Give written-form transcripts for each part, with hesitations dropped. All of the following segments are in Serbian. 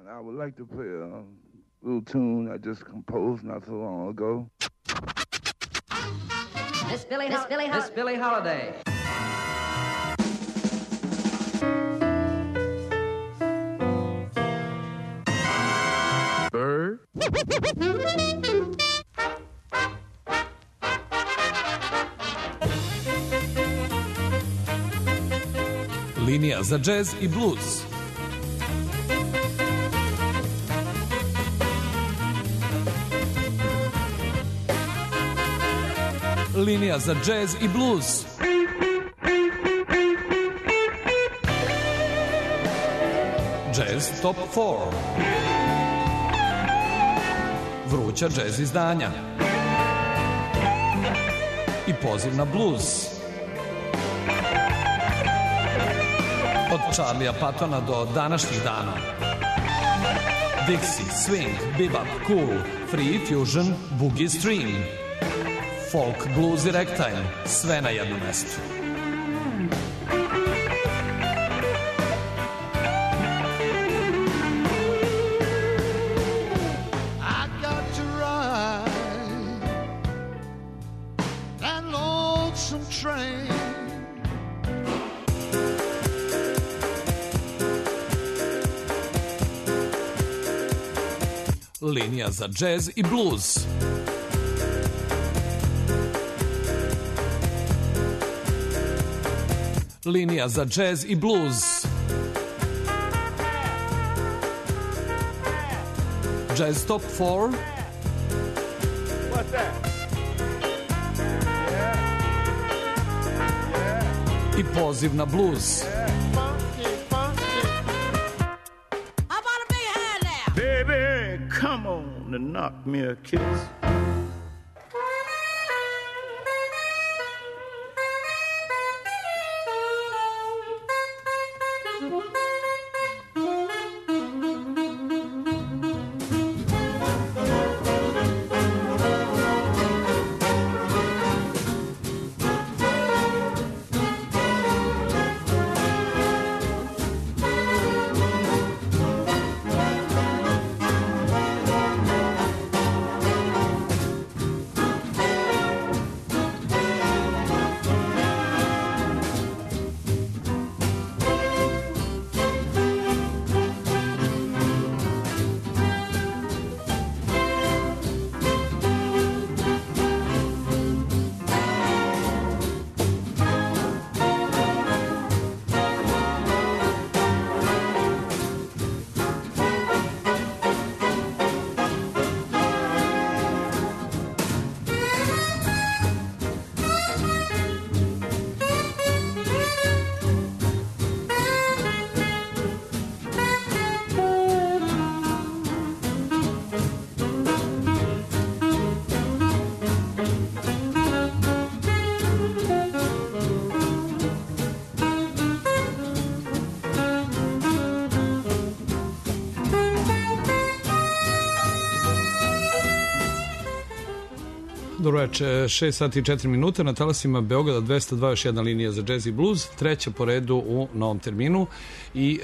And I would like to play a little tune I just composed not so long ago. Miss Billie Holiday. Bird. Linija za džez i blues. Linija za džez i blues. Jazz Top 4. Vruća džez izdanja. I poziv na blues. Od Charlija Pattona do današnjih dana. Dixie, swing, bebop, cool, free, fusion, boogie, stream. Folk, blues i ragtime, sve na jednom mestu. Linija za džez i blues. Linija za džez i blues. Jazz Top 4. What's that? I poziv na blues. Baby, come on and knock me a kiss. Dobro veče, 6 sati i 4 minuta na talasima Beograda 202, još jedna linija za jazz i blues, treća po redu u novom terminu i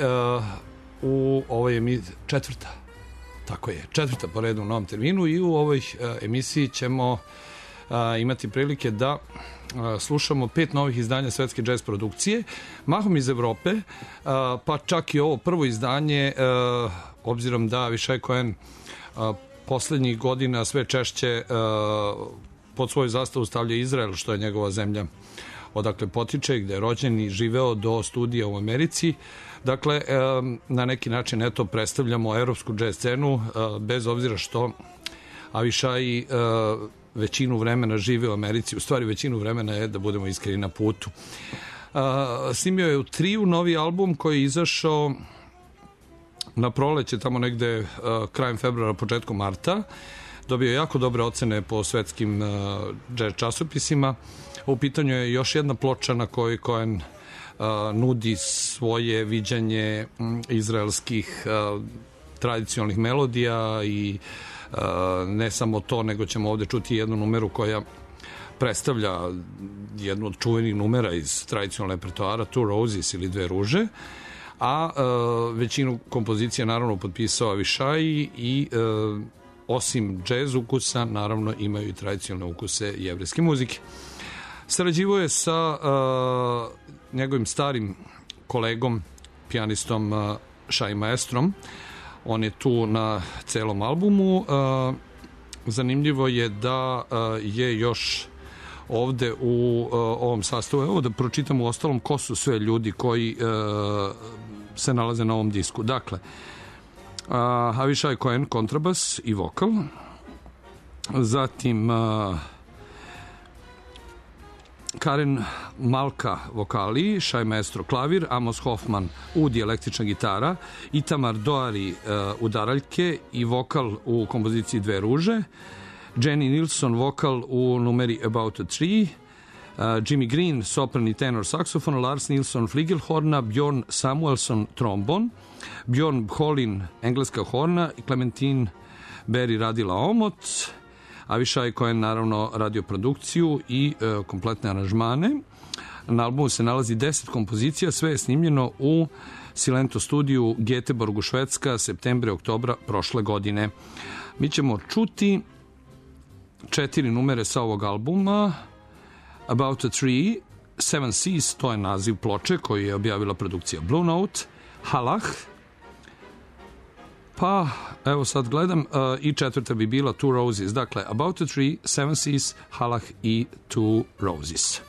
u ovoj četvrta, tako je, četvrta po redu u novom terminu i u ovoj emisiji ćemo imati prilike da slušamo 5 novih izdanja svetske jazz produkcije, mahom iz Evrope, pa čak i ovo prvo izdanje, obzirom da Avishai Cohen poslednjih godina sve češće pod svoju zastavu stavlja Izrael, što je njegova zemlja odakle potiče, gde je rođen i živeo do studija u Americi. Dakle, na neki način eto predstavljamo evropsku jazz scenu, bez obzira što Avishai većinu vremena žive u Americi, u stvari većinu vremena je, da budemo iskreni, na putu. Snimio je u triju novi album koji je izašao na proleće, tamo negde krajem februara, početkom marta. Dobio je jako dobre ocene po svetskim jazz časopisima. U pitanju je još jedna ploča na kojoj Cohen nudi svoje viđanje izraelskih tradicionalnih melodija i ne samo to, nego ćemo ovde čuti jednu numeru koja predstavlja jednu od čuvenih numera iz tradicionalnog repertoara, Two Roses ili Dve ruže. a većinu kompozicija naravno potpisao Avishai i osim džez ukusa, naravno imaju i tradicionalne ukuse jevrejske muzike. Sarađivao je sa njegovim starim kolegom, pijanistom Shai Maestrom. On je tu na celom albumu. Zanimljivo je da je još ovde u ovom sastavu, evo da pročitam u ostalom ko su sve ljudi koji se nalaze na ovom disku. Dakle, Avishai Cohen kontrabas i vokal, zatim Karen Malka vokali, Shai Maestro klavir, Amos Hoffman ud i električna gitara, Itamar Doari udaraljke i vokal u kompoziciji Dve ruže, Jenny Nilsson vokal u numeri About a Tree, Jimmy Green sopran i tenor saksofon, Lars Nilsson fligelhorna, Bjorn Samuelson trombon, Bjorn Holin engleska horna i Clementine Berry radila omot. Avishai Cohen naravno radio produkciju i kompletne aranžmane. Na albumu se nalazi 10 kompozicija, sve je snimljeno u Silento studiju Göteborgu, Švedska, septembra i oktobra prošle godine. Mi ćemo čuti 4 numere sa ovog albuma. About a Tree, Seven Seas, to je naziv ploče koju je objavila produkcija Blue Note, Halach, pa evo sad gledam i četvrta bi bila Two Roses. Dakle, About a Tree, Seven Seas, Halach i Two Roses.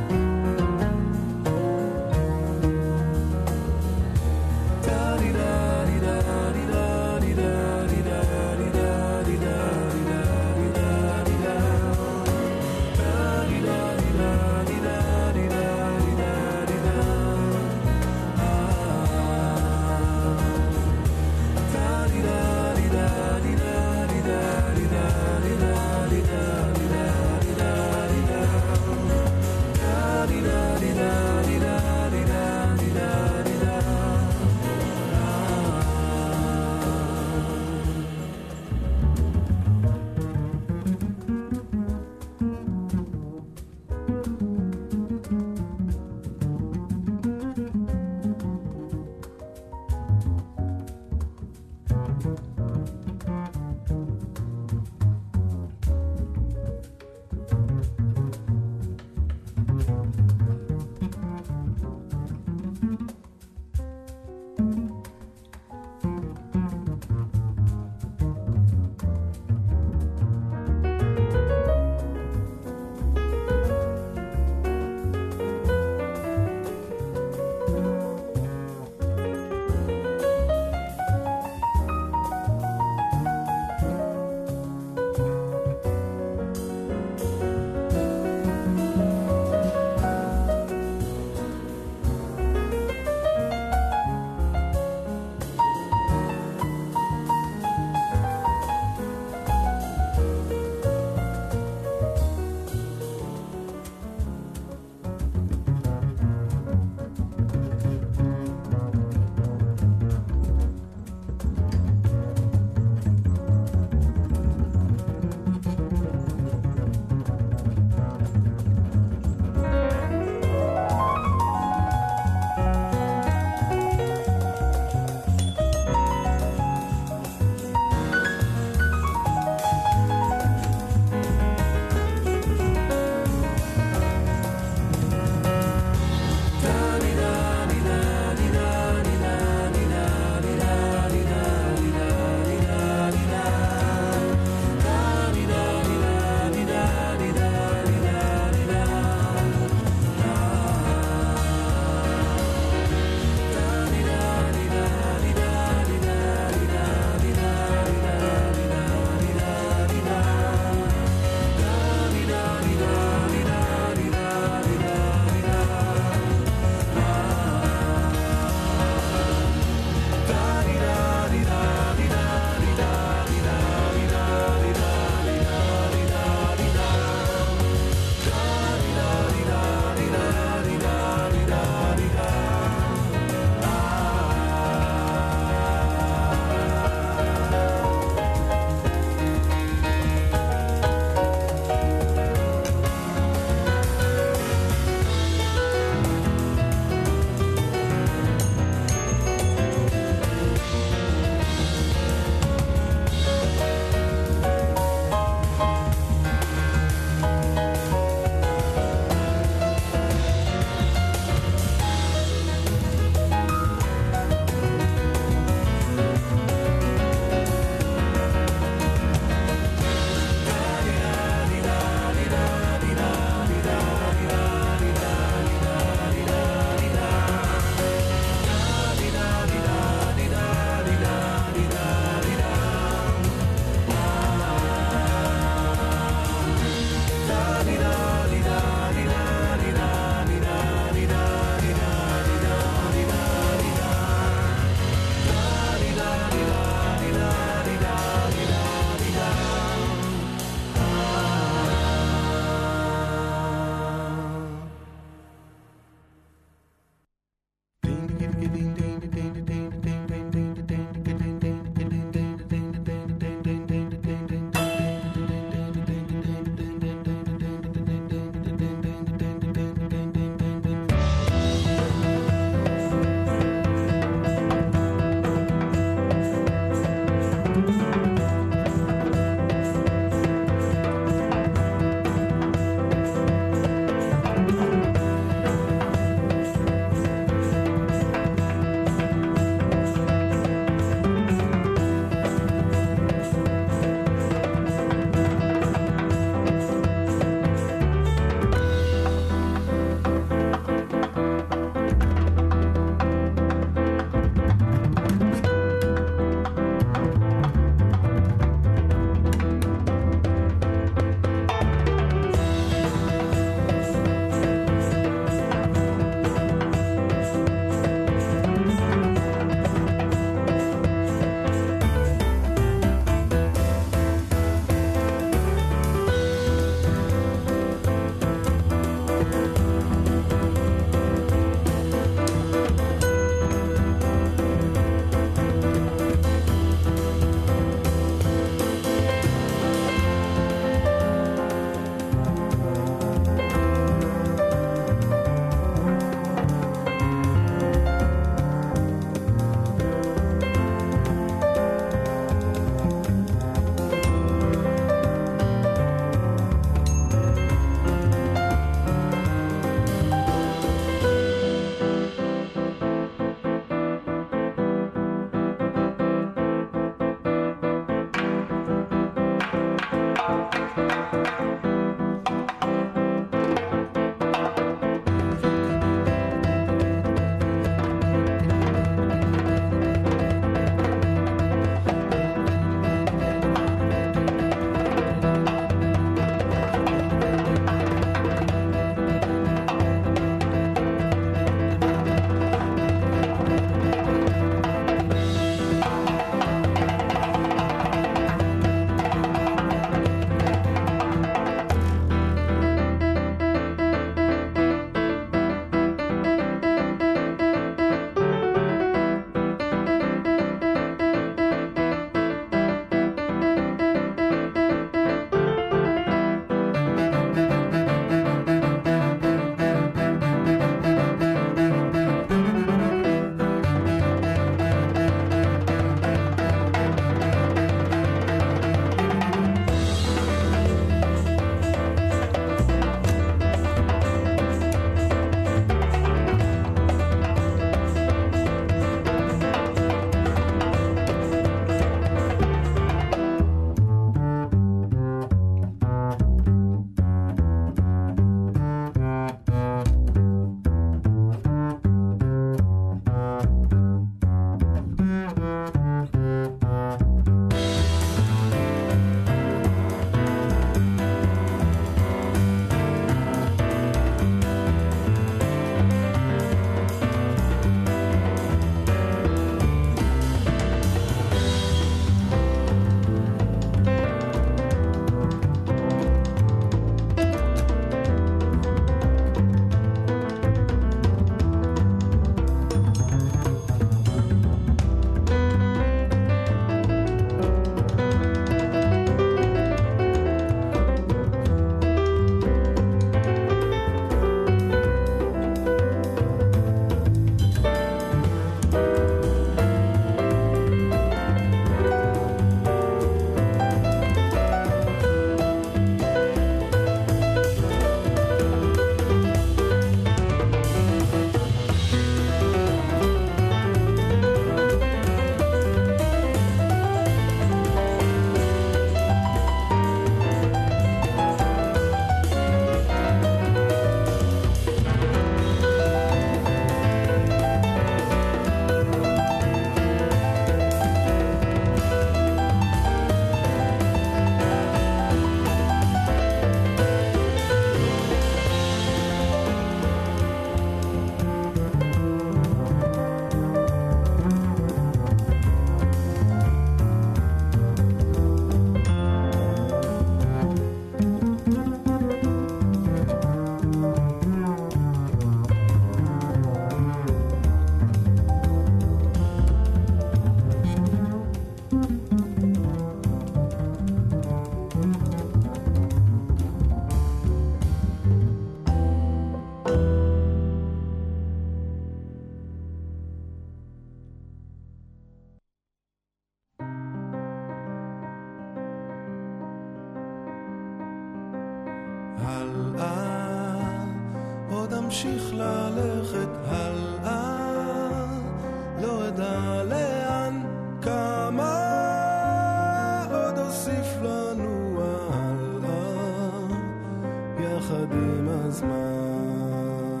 הלאה, עוד אמשיך ללכת הלאה, לא אדע לאן, כמה עוד אוסיף לנו הלאה, יחד עם הזמן.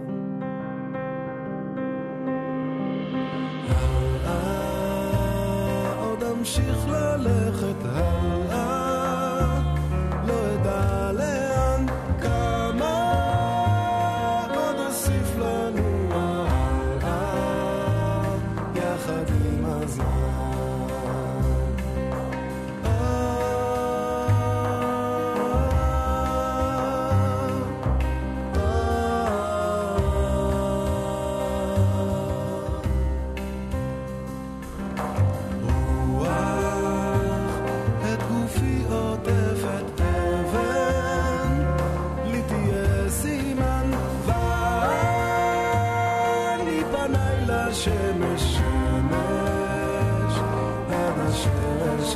הלאה, עוד אמשיך ללכת הלאה, לא אדע לאן, כמה עוד אוסיף לנו הלאה, יחד עם הזמן. שמש שמש עד השמש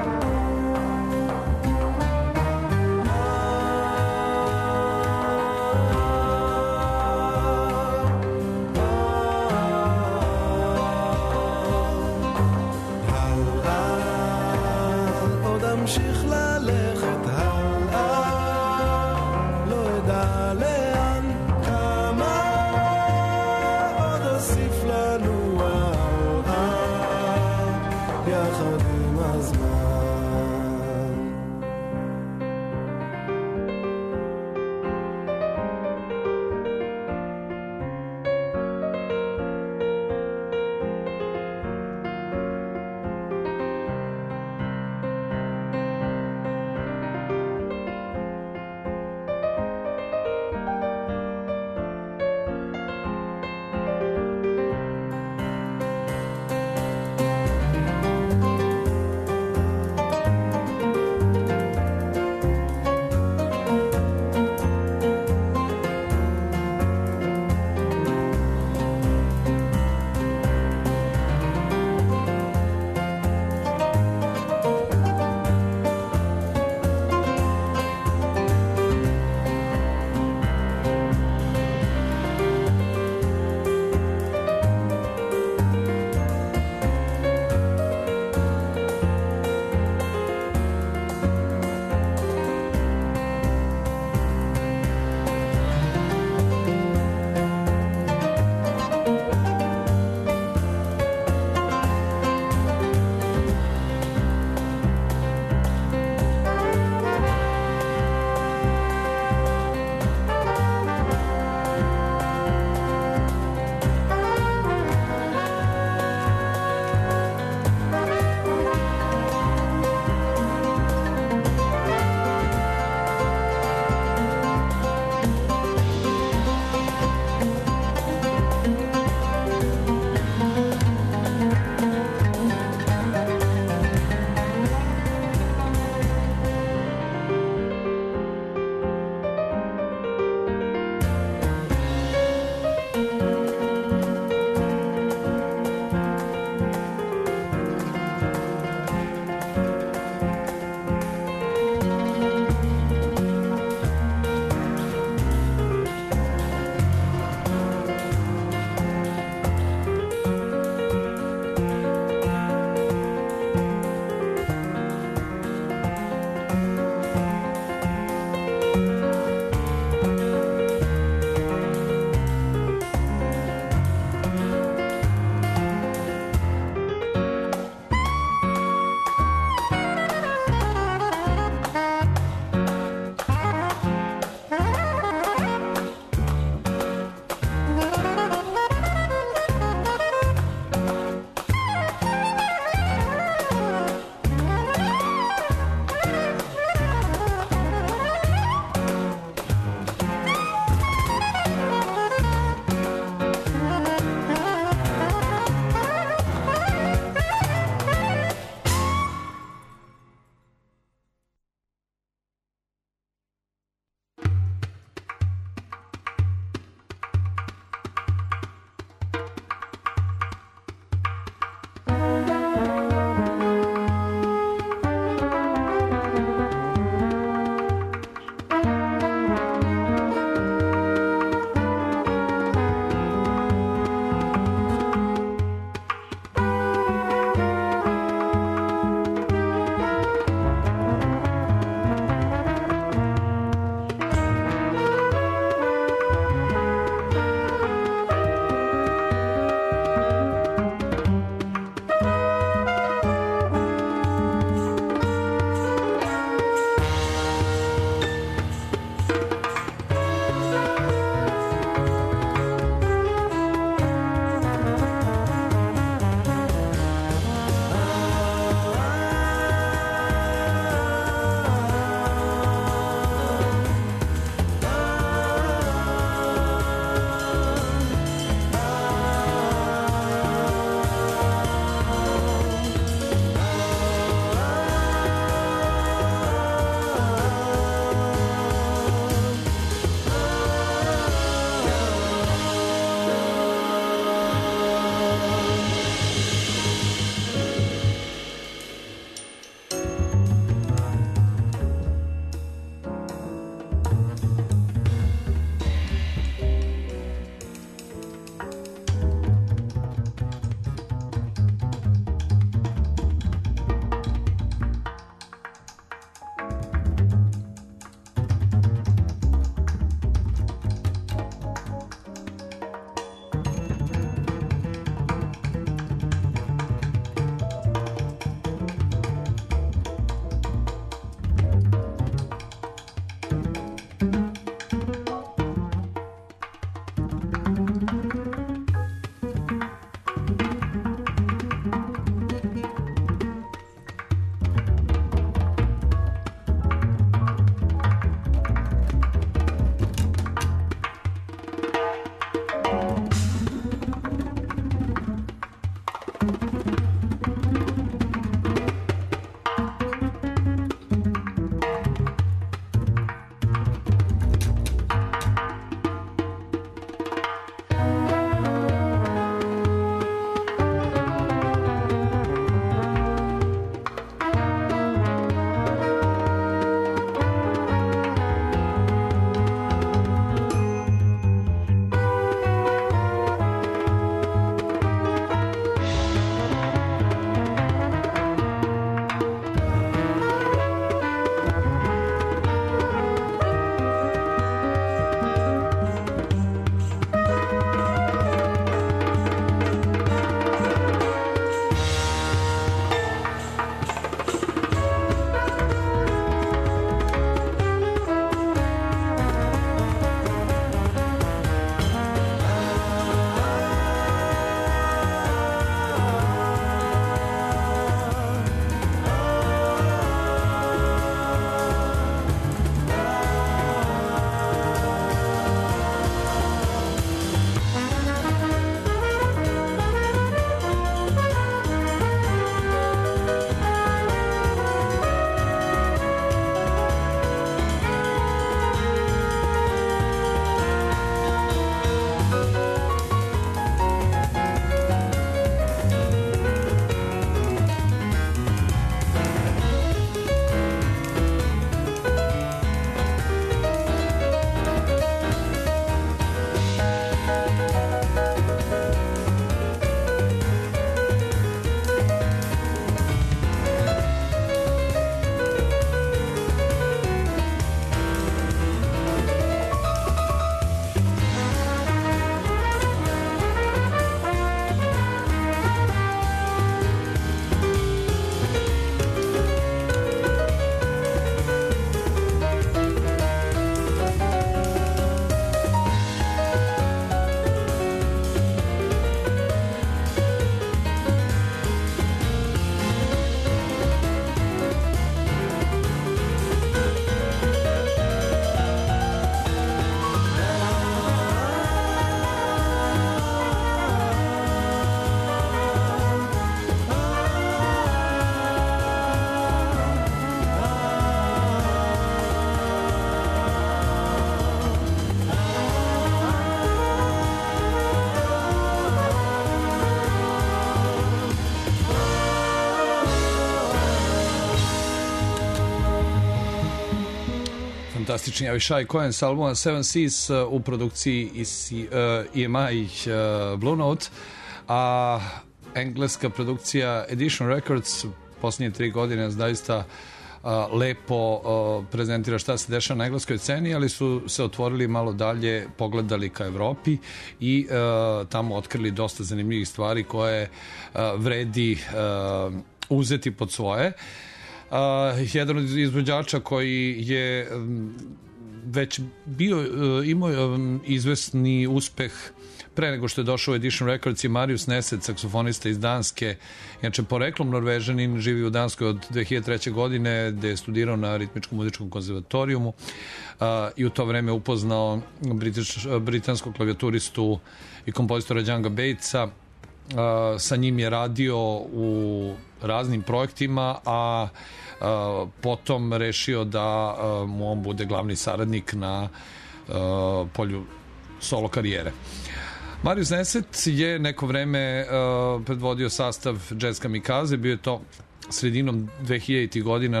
fantastični Avishai Cohen sa albuma Seven Seas u produkciji EMI Blue Note, a engleska produkcija Edition Records posljednje 3 godine zaista lepo prezentira šta se dešava na engleskoj sceni, ali su se otvorili malo dalje, pogledali ka Evropi i tamo otkrili dosta zanimljivih stvari koje vredi uzeti pod svoje. Jedan od izvođača koji je već imao izvesni uspeh pre nego što je došao u Edition Records je Marius Neset, saksofonista iz Danske, inače poreklom Norvežanin, živi u Danskoj od 2003. godine, gde je studirao na ritmičkom muzičkom konzervatorijumu i u to vreme upoznao britanskog klavijaturistu i kompozitora Djanga Batesa. Sa njim je radio u raznim projektima, a potom rešio da mu on bude glavni saradnik na polju solo karijere. Marius Neset je neko vreme predvodio sastav Jazz Kamikaze, bio je to sredinom 2000. godina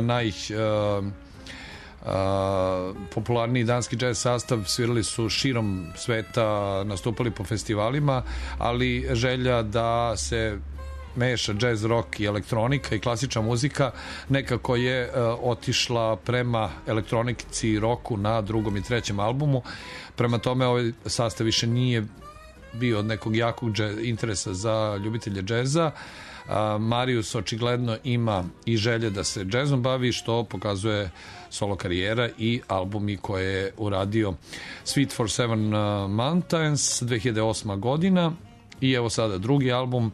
popularniji danski jazz sastav, svirali su širom sveta, nastupali po festivalima, ali želja da se meša jazz, rock i elektronika i klasična muzika nekako je otišla prema elektronici i rocku na drugom i trećem albumu. Prema tome ovaj sastav više nije bio od nekog jakog interesa za ljubitelje džeza. Marius očigledno ima i želje da se džezom bavi, što pokazuje solo karijera i albumi koje je uradio. Sweet for Seven Mountains 2008. godina i evo sada drugi album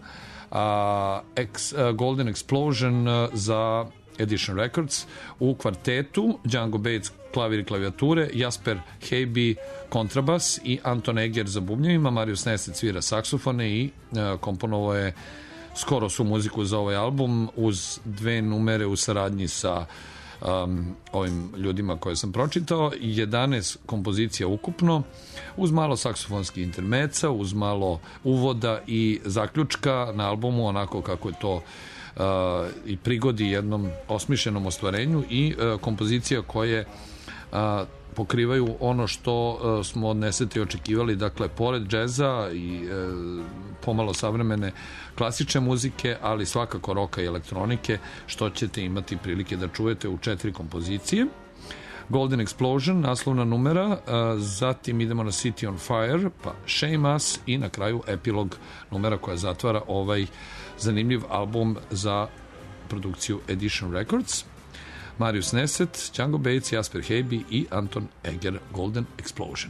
Golden Explosion za Edition Records u kvartetu Django Bates klavir i klavijature, Jasper Heiby kontrabas i Anton Eger za bubnjevima. Marius Neset svira saksofone i komponovao je skoro su muziku za ovaj album uz 2 numere u saradnji sa ovim ljudima koje sam pročitao, 11 kompozicija ukupno, uz malo saksofonski intermeca, uz malo uvoda i zaključka na albumu, onako kako je to i prigodi jednom osmišljenom ostvarenju i kompozicija koje pokrivaju ono što smo od Neseta očekivali, dakle pored džeza i pomalo savremene klasične muzike, ali svakako roka i elektronike, što ćete imati prilike da čujete u 4 kompozicije. Golden Explosion, naslovna numera, zatim idemo na City on Fire, pa Shame Us i na kraju epilog numera koja zatvara ovaj zanimljiv album za produkciju Edition Records. Marius Neset, Django Bates, Jasper Heiby i Anton Eger, Golden Explosion.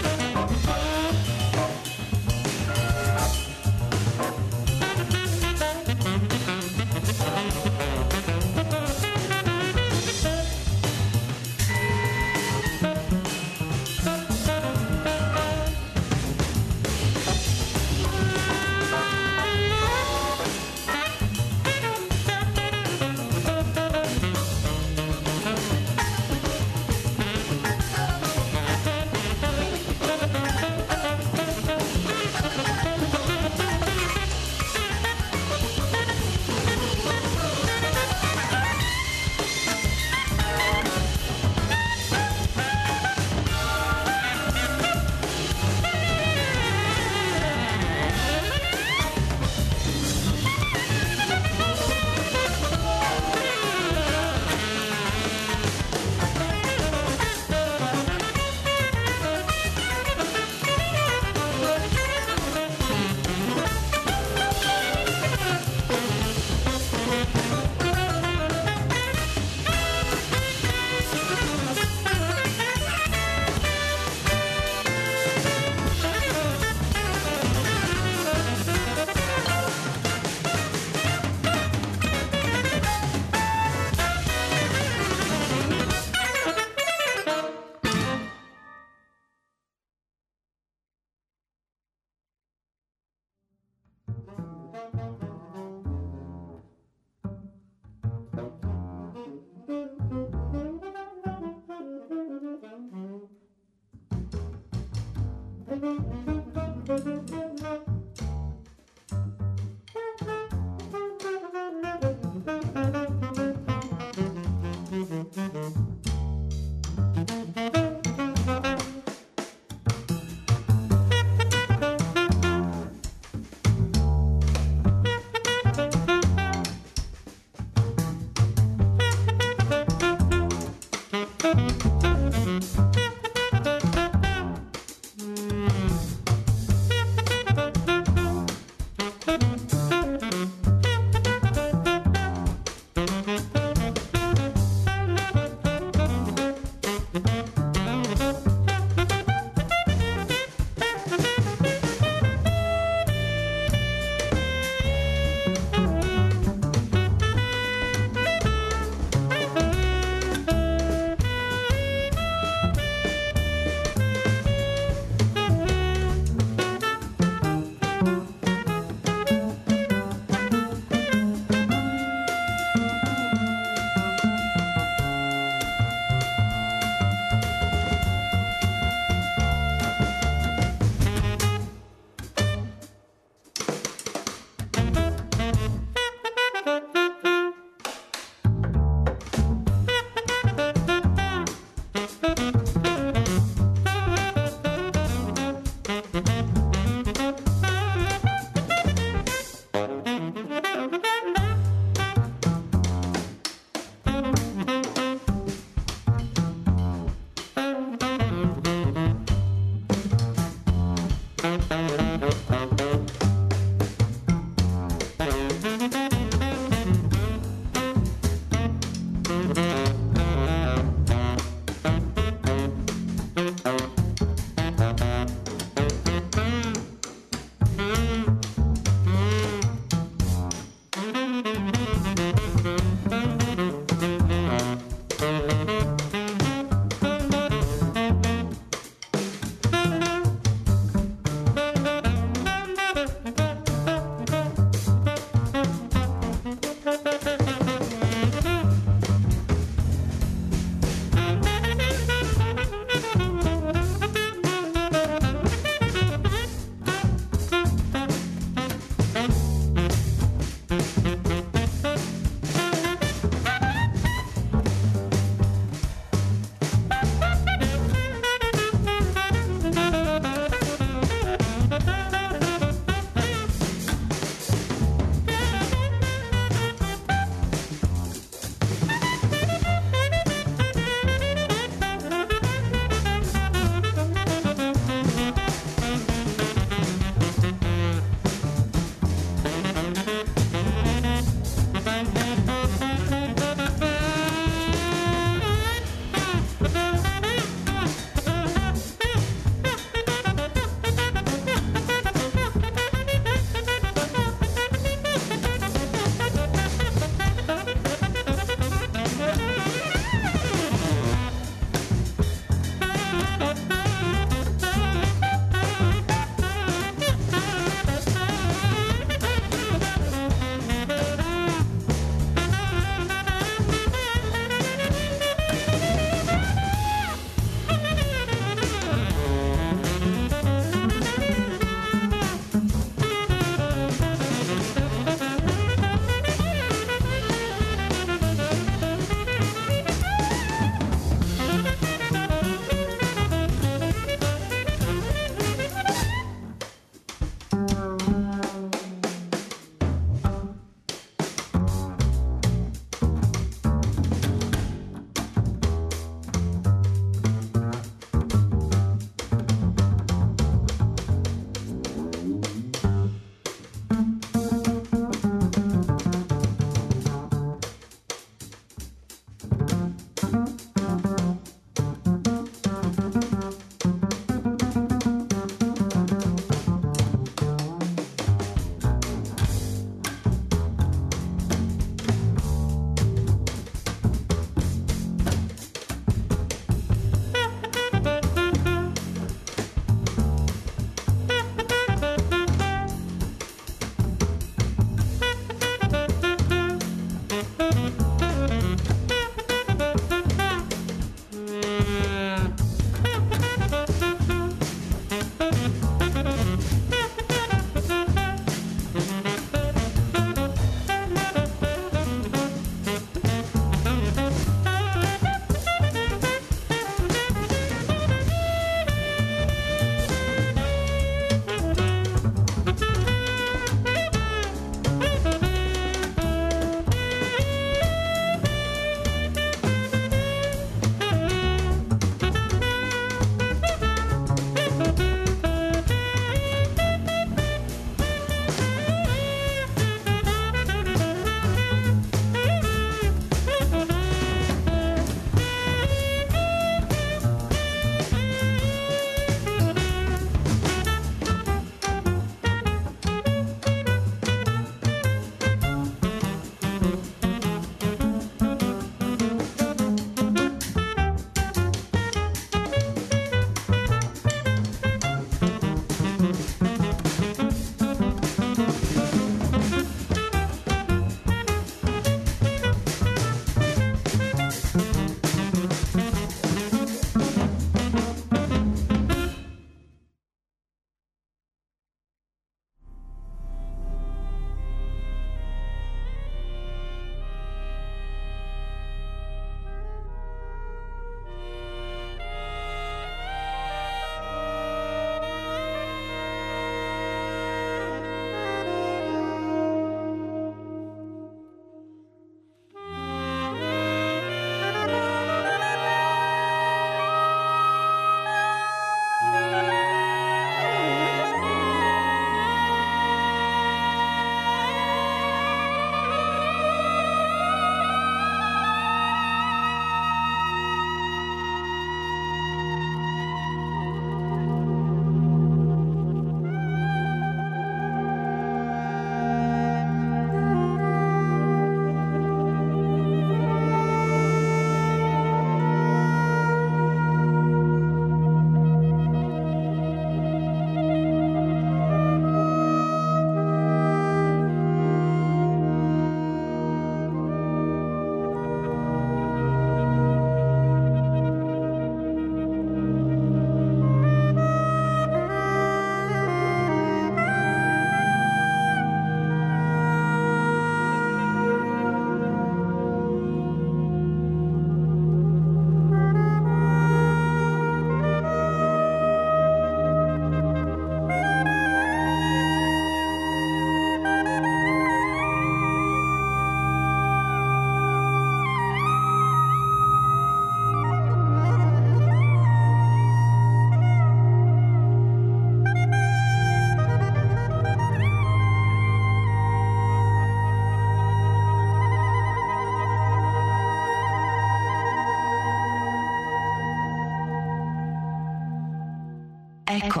Eko.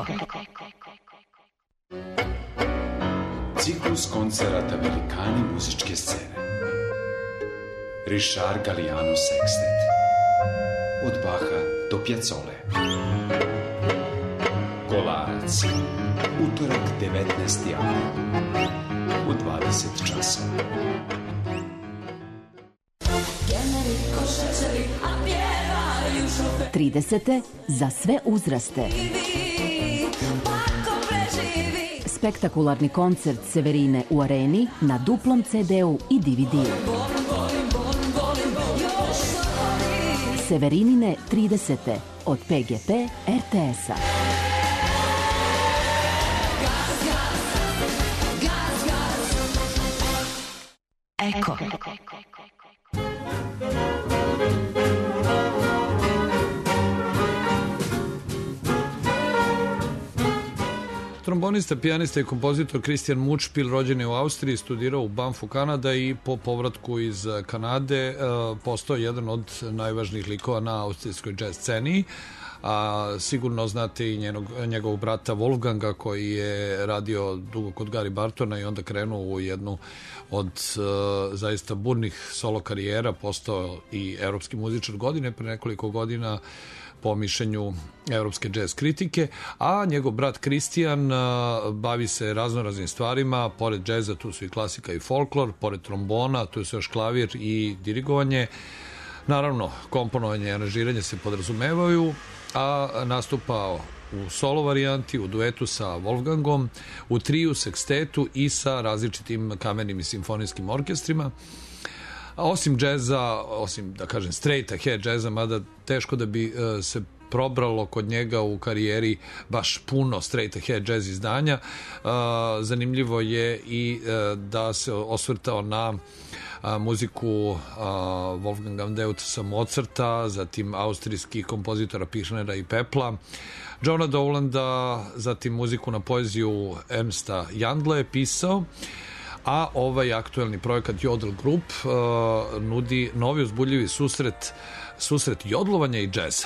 Ciklus koncerata velikani muzičke scene. Richard Galliano Sextet. Od Baha do Piazzole. Kolarac. Utorak 19. april. U 20 časova. 30. za sve uzraste. Spektakularni koncert Severine u Areni na duplom CD-u i DVD-u. Severinine 30. od PGP RTS-a. Eko. Trombonista, pijanista i kompozitor Christian Mutschpil rođen je u Austriji, studirao u Banfu, Kanada i po povratku iz Kanade postao jedan od najvažnijih likova na austrijskoj jazz sceni. A sigurno znate i njegovog brata Wolfganga koji je radio dugo kod Gary Bartona i onda krenuo u jednu od zaista burnih solo karijera, postao i evropski muzičar godine pre nekoliko godina po mišljenju evropske jazz kritike, a njegov brat Christian bavi se raznoraznim stvarima, pored džeza tu su i klasika i folklor, pored trombona tu su još klavir i dirigovanje. Naravno, komponovanje i aranžiranje se podrazumevaju, a nastupao u solo varijanti, u duetu sa Wolfgangom, u triju, sekstetu i sa različitim kamernim i simfonijskim orkestrima. A osim džeza, osim da kažem straight ahead džeza, mada teško da bi se probralo kod njega u karijeri baš puno straight ahead jazz izdanja, zanimljivo je i da se osvrtao na muziku Wolfganga Amadeusa Mozarta, zatim austrijskih kompozitora Pirnera i Pepla, Johna Dowlanda, zatim muziku na poeziju Ernsta Jandla je pisao, a ovaj aktuelni projekat Jodl Group nudi novi uzbudljivi susret jodlovanja i džeza.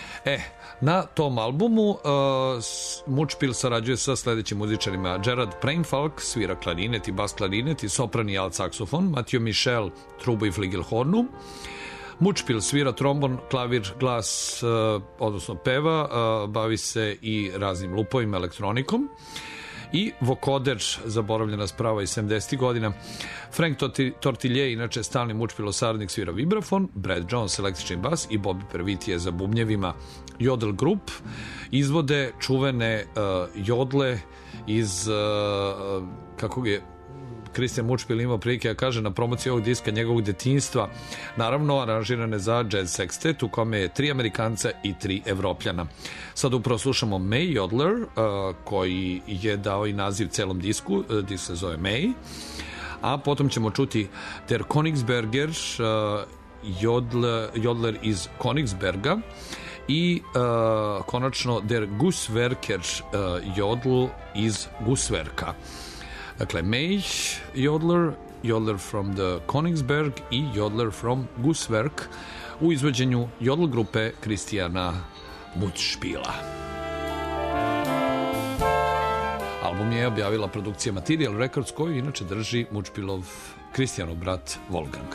Na tom albumu Mutschpil sarađuje sa sledećim muzičarima: Gerard Preinfalk, svira klarinet i bas klarinet i sopran i alt saksofon, Mathieu Michel, trubu i fligelhornu, Mutschpil svira trombon, klavir, glas, odnosno peva, bavi se i raznim lupovima, elektronikom, i vokoder, zaboravljena sprava iz 70. godina. Frank Tortilje, inače stalni Mutschpilov saradnik, svira vibrafon, Brad Jones električni bas i Bobby Perviti je za bubnjevima. Jodl Group izvode čuvene jodle iz, kako je Christian Mutschpil imao prilike da kaže na promociji ovog diska, njegovog detinjstva, naravno aranžirane za jazz sextet u kome je 3 Amerikanca i 3 Evropljana. Sad upravo slušamo May Jodler, koji je dao i naziv celom disku, disk se zove May, a potom ćemo čuti Der Königsberger, Jodler iz Königsberga, i konačno Der Gusswerker Jodl iz Gusswerka. Dakle, May Jodler, Jodler from the Königsberg i Jodler from Gusswerk u izvođenju Jodl grupe Christiana Mutschpila. Album je objavila produkcija Material Records, koju inače drži Mutschpilov Christianov brat Wolfgang.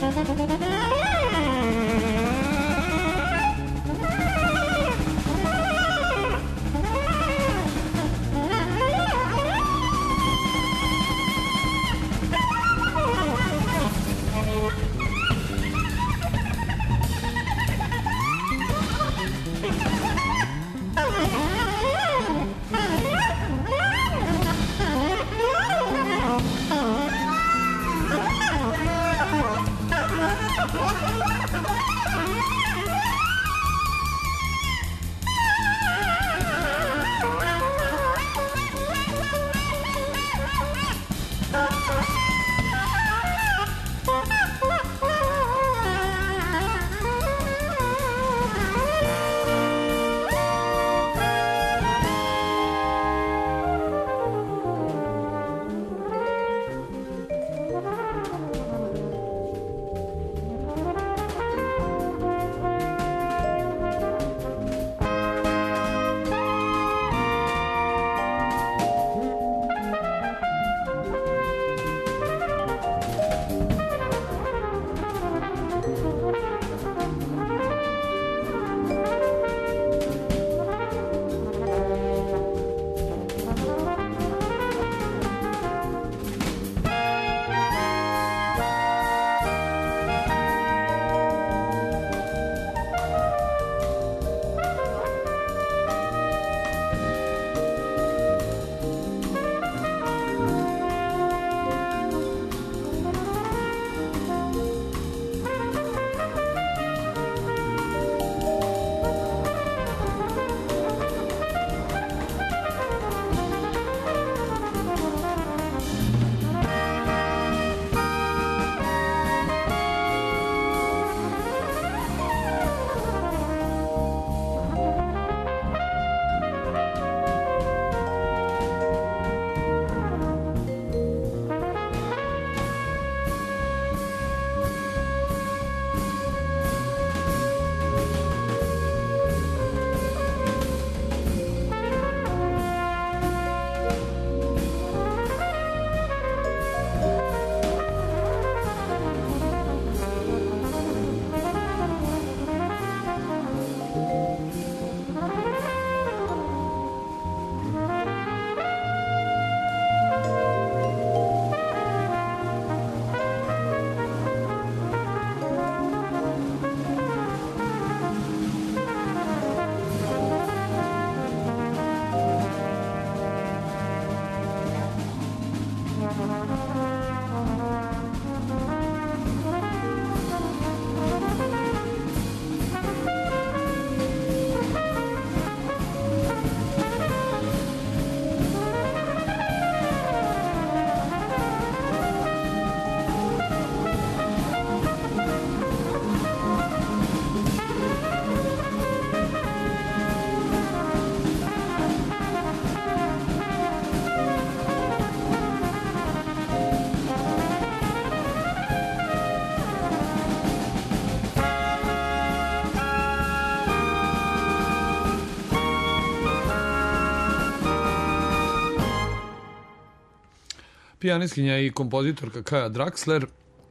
Pijanistkinja i kompozitorka Kaja Draxler,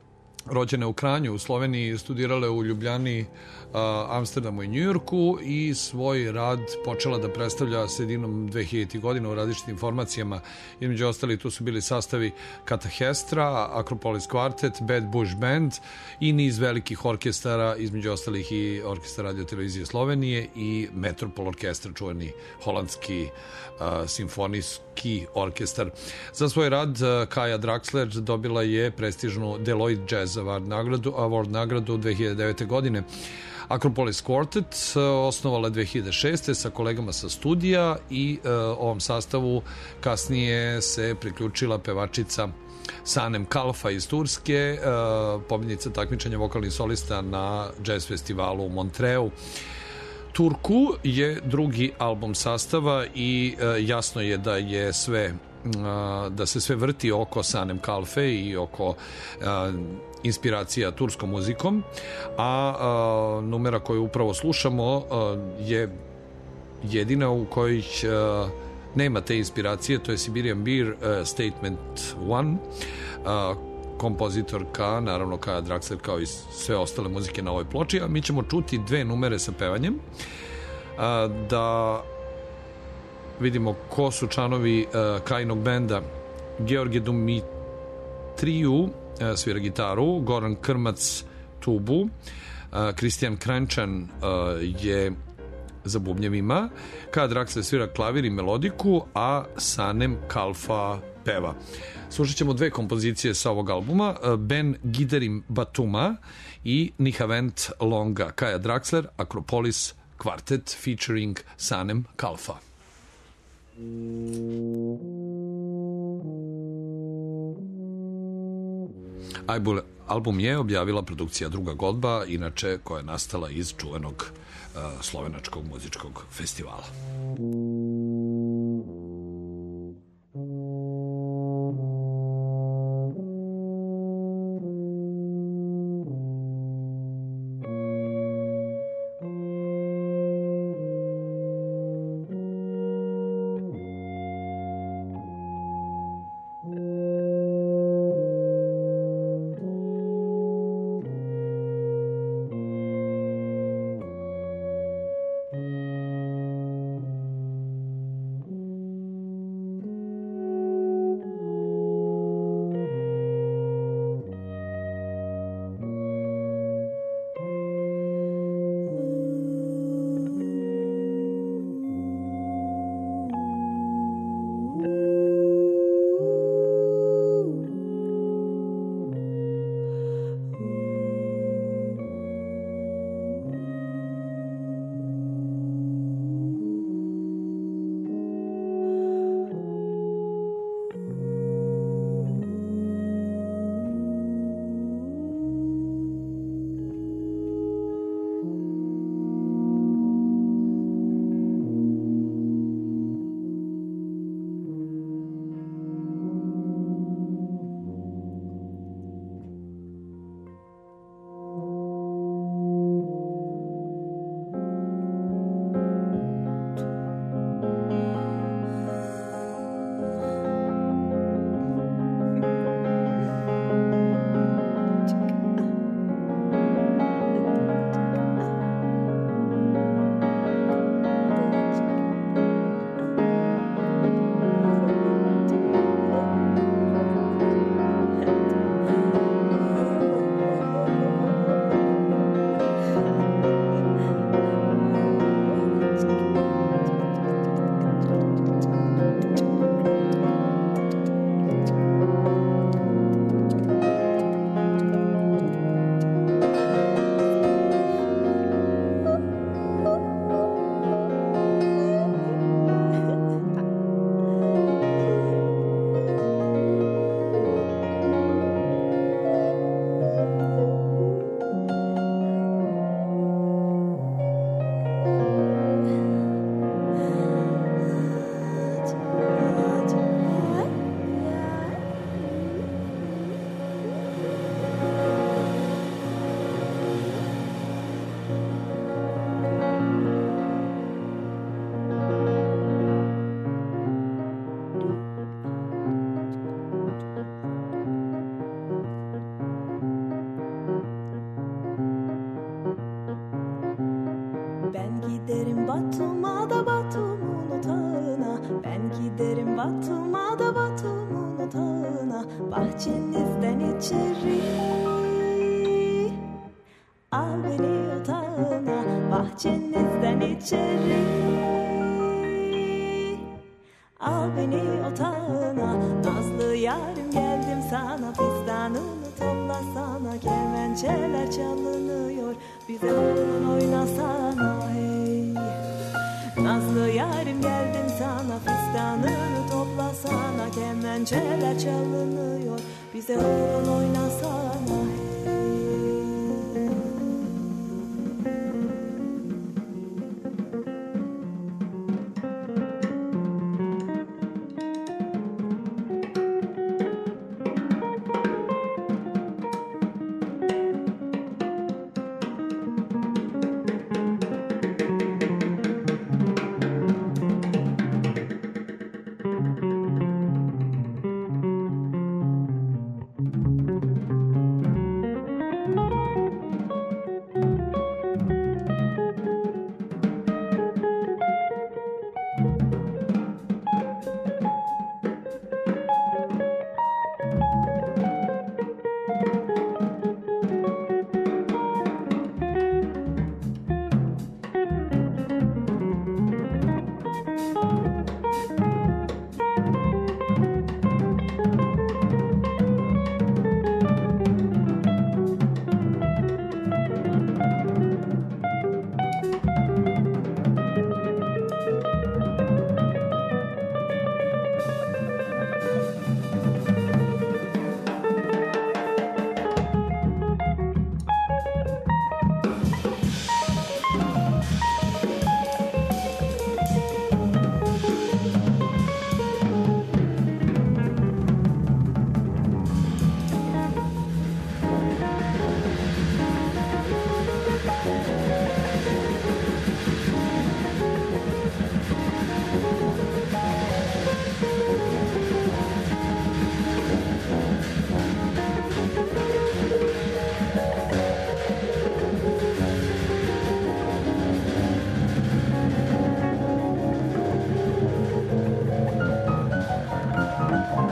rođena u Kranju u Sloveniji, studirala u Ljubljani, Amsterdamu i Njujorku i svoj rad počela da predstavlja sredinom 2000. godina u različitim formacijama. Između ostali tu su bili sastavi Katahestra, Acropolis Quartet, Bad Bush Band i niz velikih orkestara, između ostalih i Orkestar Radio televizije Slovenije i Metropol orkestar, čuveni holandski simfonijski orkestar. Za svoj rad Kaja Draxler dobila je prestižnu Deloitte Jazz Award nagradu 2009. godine. Acropolis Quartet osnovala 2006. sa kolegama sa studija i ovom sastavu kasnije se priključila pevačica Sanem Kalfa iz Turske, pobjednica takmičenja vokalnih solista na jazz festivalu u Montreu. Turku je drugi album sastava i jasno je da je da se sve vrti oko Sanem Kalfe i oko inspiracija turskom muzikom, a numera koju upravo slušamo je jedina u kojoj nema te inspiracije, to je Siberian Beer Statement 1, kompozitorka, naravno Kaja Draxler, kao i sve ostale muzike na ovoj ploči, a mi ćemo čuti 2 numere sa pevanjem, da vidimo ko su članovi Kajinog benda. Georgije Dumitriju svira gitaru, Goran Krmac tubu, Kristijan Krančan je za bubnjevima, Kaja Draxler svira klavir i melodiku, a Sanem Kalfa peva. Slušat ćemo 2 kompozicije sa ovog albuma, Ben Giderim Batuma i Nihavent Longa. Kaja Draxler, Akropolis Quartet featuring Sanem Kalfa. Album je objavila produkcija Druga Godba, inače koja je nastala iz čuvenog slovenačkog muzičkog festivala. Bahçenizden içeri al beni otağına, bahçenizden içeri al beni otağına. Nazlı yarim geldim sana, fistanını toplasana, kemençeler çalınıyor, bize oyun oynasana hey. Nazlı yarim geldim sana, fistanını toplasana, kemençeler çalınıyor, bize oyun oynasana hey.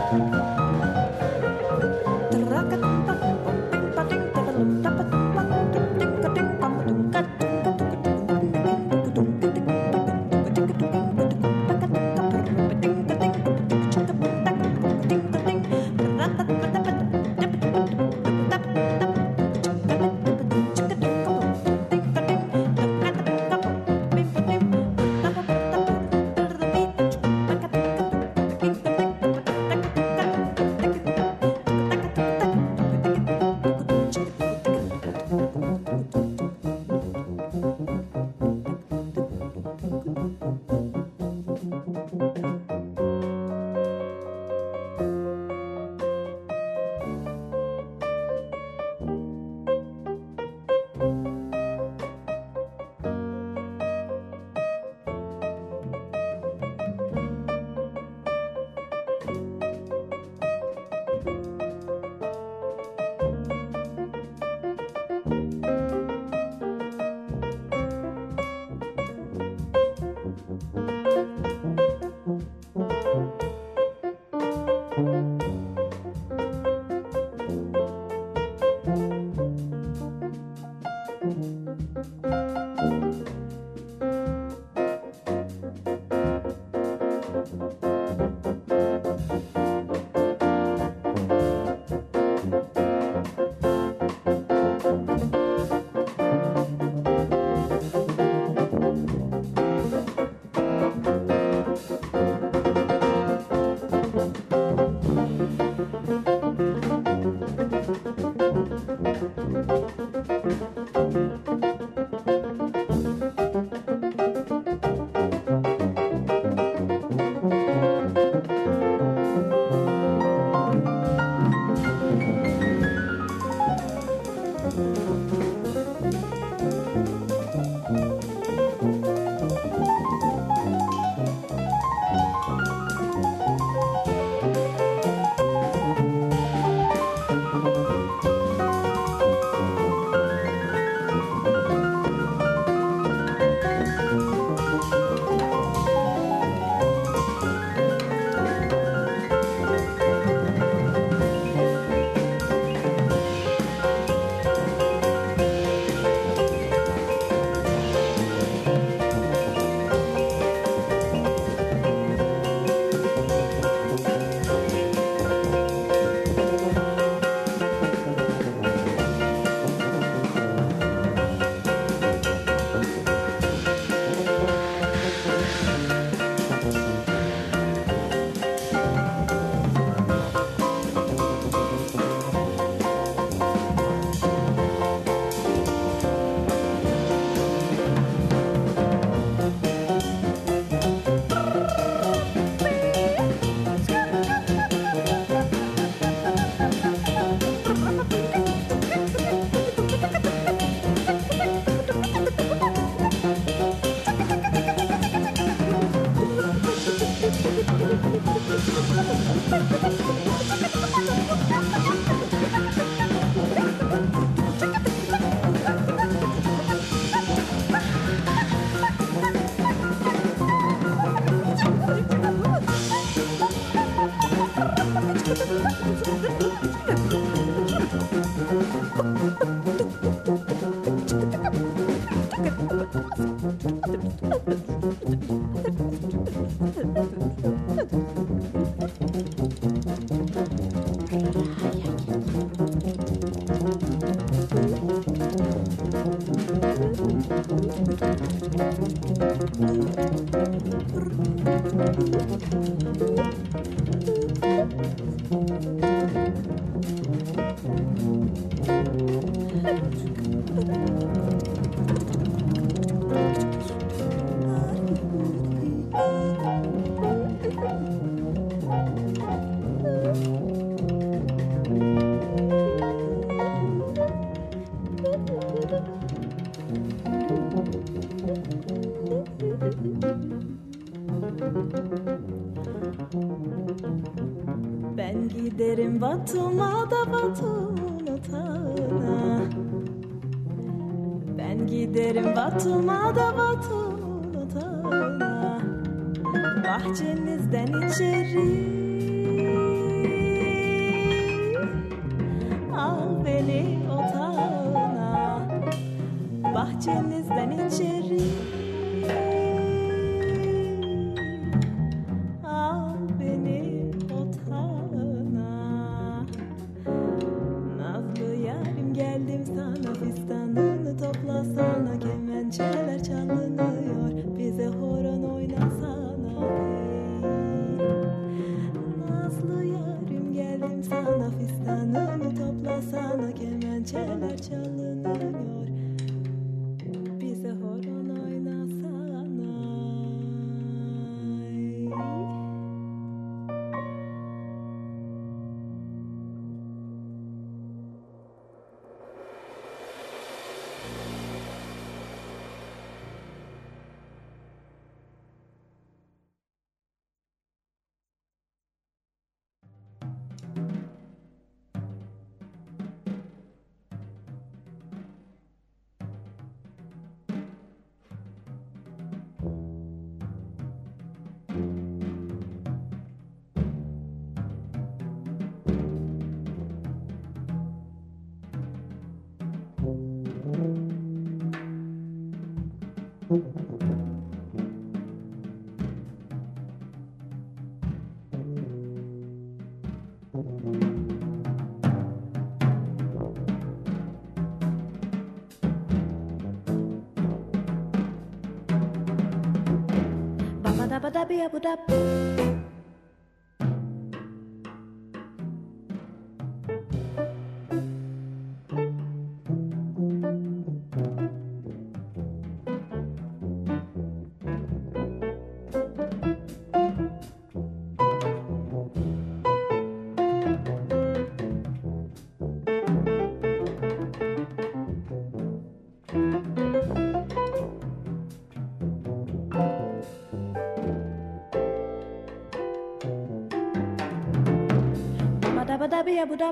Ben giderim Batum'a da Batum'un otağına. Ben giderim Batum'a da Batum'un otağına. Bahçenizden içeri denizden içeri. Al beni otağına. Nazlı yarim geldim sana, fistanını toplasana, kemençeler çalınıyor, bize horon oynasana. Nazlı yarim geldim sana, fistanını toplasana, kemençeler çalınıyor, bize horon oynasana. Ba-ba-da-ba-da-ba-da-ba-da. Ba-ba-da-ba-da-ba-da-ba.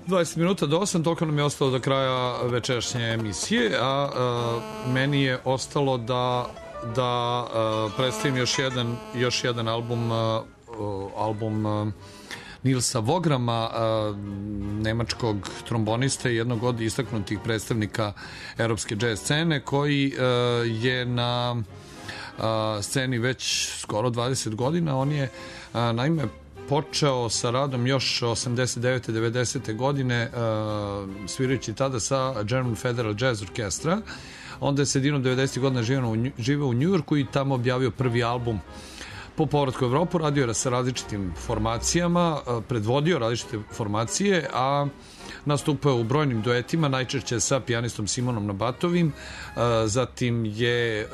20 minuta do 8, toliko nam je ostalo do kraja večerašnje emisije, a meni je ostalo da predstavim još jedan album Nilsa Vograma, nemačkog tromboniste i jednog od istaknutih predstavnika evropske jazz scene, koji je na sceni već skoro 20 godina. On je naime počeo sa radom još 89. 90. godine, svirajući tada sa German Federal Jazz Orchestra. Onda je sredinom 90. godina živeo u Njujorku i tamo objavio prvi album. Po povratku u Evropu radio je sa različitim formacijama, predvodio različite formacije, a nastupao je u brojnim duetima, najčešće sa pijanistom Simonom Nabatovim. Zatim je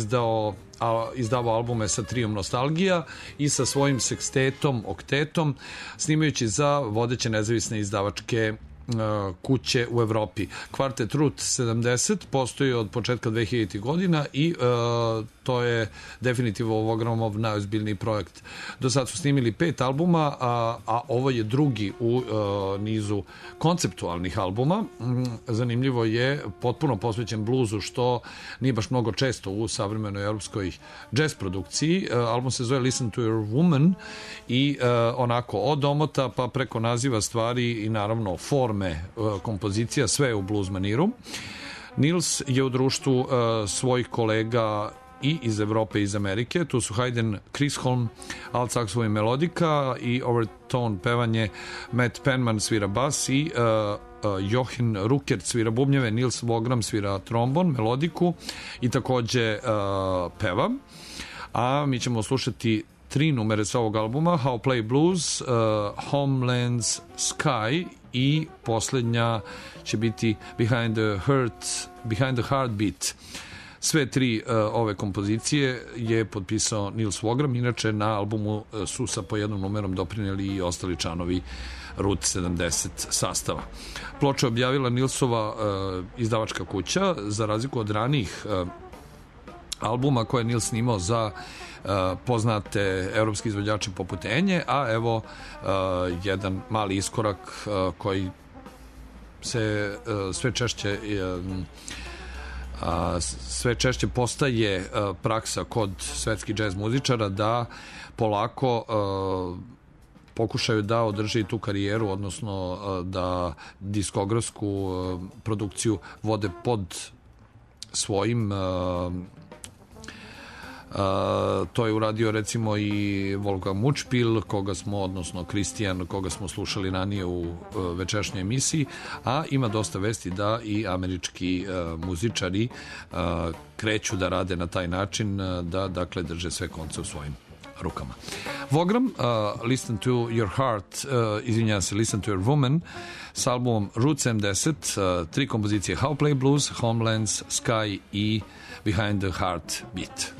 izdavao albume sa triom Nostalgija i sa svojim sekstetom, oktetom, snimajući za vodeće nezavisne izdavačke kuće u Evropi. Kvartet Route 70 postoji od početka 2000. godina i to je definitivno Vogramov najozbiljniji projekt. Do sad su snimili 5 albuma, a ovo je drugi u nizu konceptualnih albuma. Zanimljivo je potpuno posvećen bluzu, što nije baš mnogo često u savremenoj europskoj jazz produkciji. Album se zove Listen to Your Woman i onako od omota pa preko naziva stvari i naravno forme kompozicija, sve je u blues maniru. Nils je u društvu svojih kolega i iz Evrope i iz Amerike. Tu su Hayden Chisholm, alt saksofon i melodika, i overtone pevanje. Matt Penman svira bas i Jochen Ruckert svira bubnjeve. Nils Vogram svira trombon, melodiku i takođe peva. A mi ćemo slušati 3 numere sa ovog albuma: How Play Blues, Homeland's Sky i poslednja će biti Behind the Heartbeat. Sve 3 ove kompozicije je potpisao Nils Vogram. Inače, na albumu su sa po jednom numerom doprineli i ostali članovi Route 70 sastava. Ploča je objavila Nilsova izdavačka kuća, za razliku od ranijih albuma koje je Nils snimao za poznate evropski izvođači poput Enje, a evo jedan mali iskorak koji se sve češće postaje praksa kod svetskih džez muzičara, da polako pokušaju da održe tu karijeru, odnosno da diskografsku produkciju vode pod svojim. To je uradio recimo i Wolfgang Mučpil, odnosno Kristijan, koga smo slušali ranije u večerašnjoj emisiji, a ima dosta vesti da i američki muzičari kreću da rade na taj način, da dakle drže sve konce u svojim rukama. Vogram, Listen to Your Heart, Listen to Your Woman, s albumom Route 70, 3 kompozicije: How Play Blues, Homelands Sky i Behind the Heartbeat.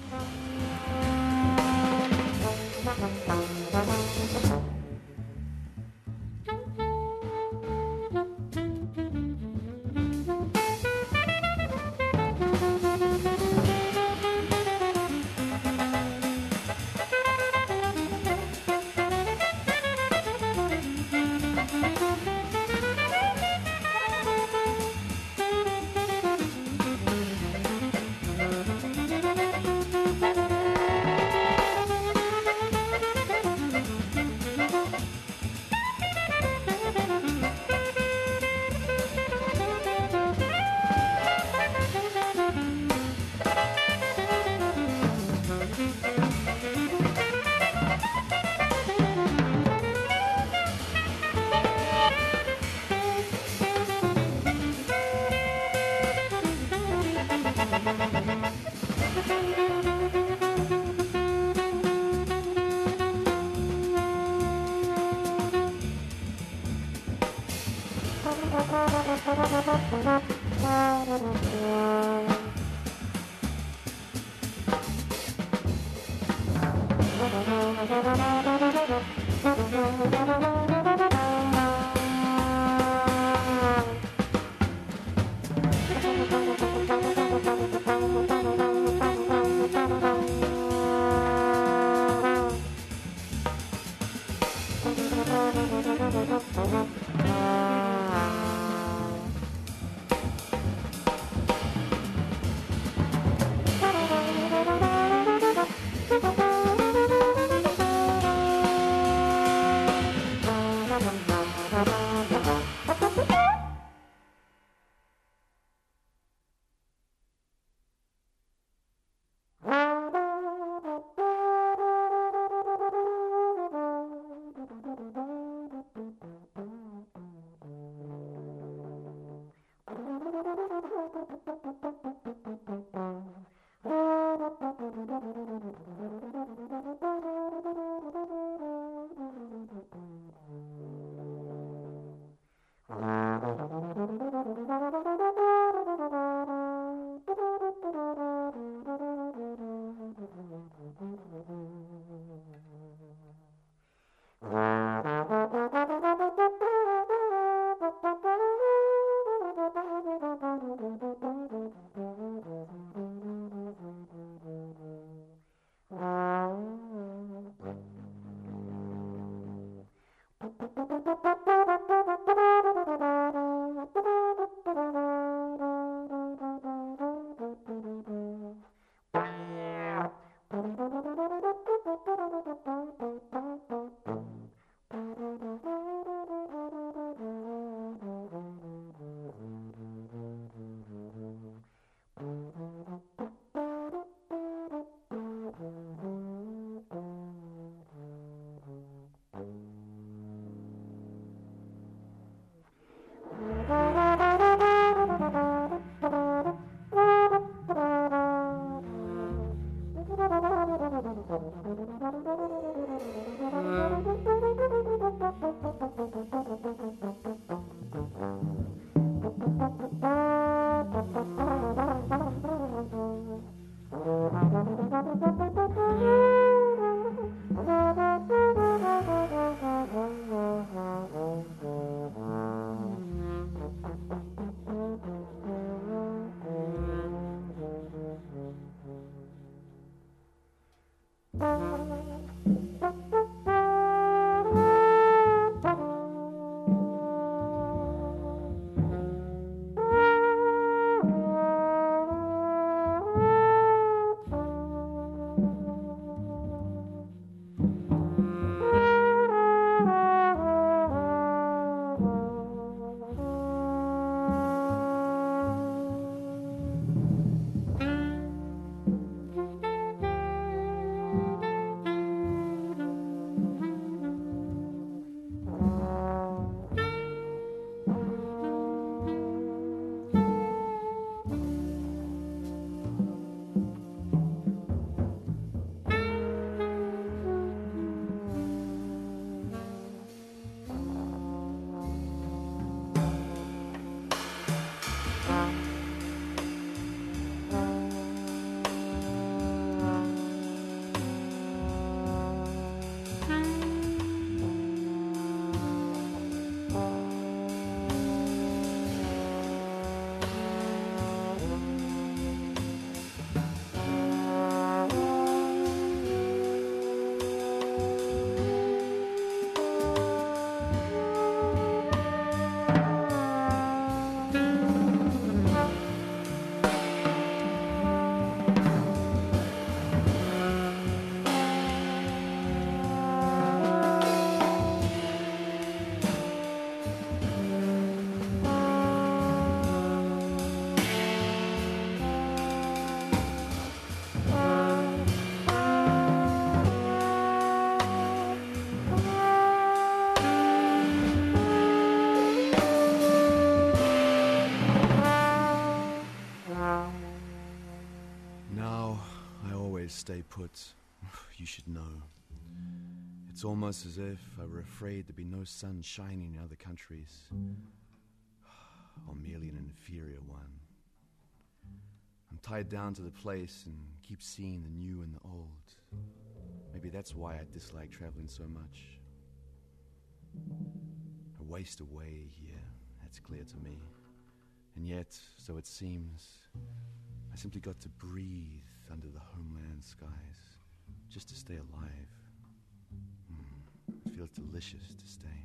Stay put. You should know. It's almost as if I were afraid there'd be no sun shining in other countries, or merely an inferior one. I'm tied down to the place and keep seeing the new and the old. Maybe that's why I dislike traveling so much. A waste away here, that's clear to me. And yet, so it seems, I simply got to breathe under the homeland skies, just to stay alive. It feels delicious to stay.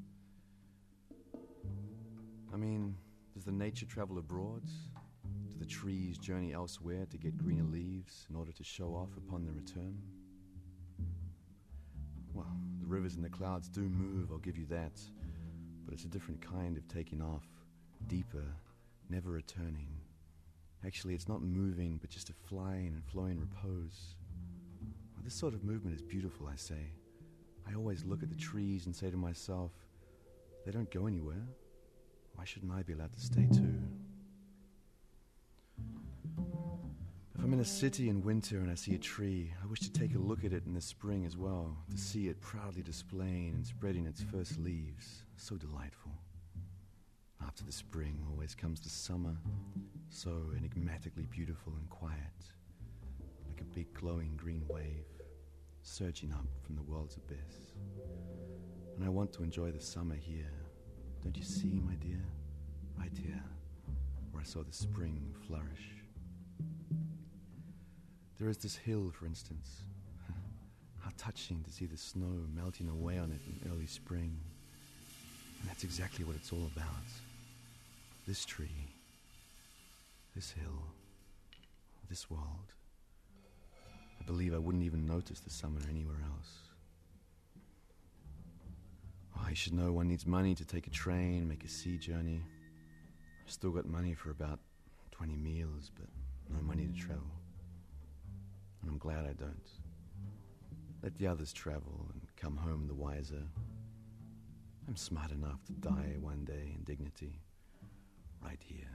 I mean, does the nature travel abroad? Do the trees journey elsewhere to get greener leaves in order to show off upon their return? Well, the rivers and the clouds do move, I'll give you that. it's a different kind of taking off, deeper, never returning. Actually, it's not moving, but just a flying and flowing repose. Well, this sort of movement is beautiful, I say. I always look at the trees and say to myself, they don't go anywhere. Why shouldn't I be allowed to stay too? If I'm in a city in winter and I see a tree, I wish to take a look at it in the spring as well, to see it proudly displaying and spreading its first leaves. So delightful. After the spring always comes the summer, so enigmatically beautiful and quiet, like a big glowing green wave surging up from the world's abyss. And I want to enjoy the summer here. Don't you see, my dear? Right here, where I saw the spring flourish. There is this hill, for instance. How touching to see the snow melting away on it in early spring. And that's exactly what it's all about. This tree, this hill, this world. I believe I wouldn't even notice the summer anywhere else. Oh, you should know one needs money to take a train, make a sea journey. I've still got money for about 20 meals, but no money to travel. And I'm glad I don't. Let the others travel and come home the wiser. I'm smart enough to die one day in dignity, right here.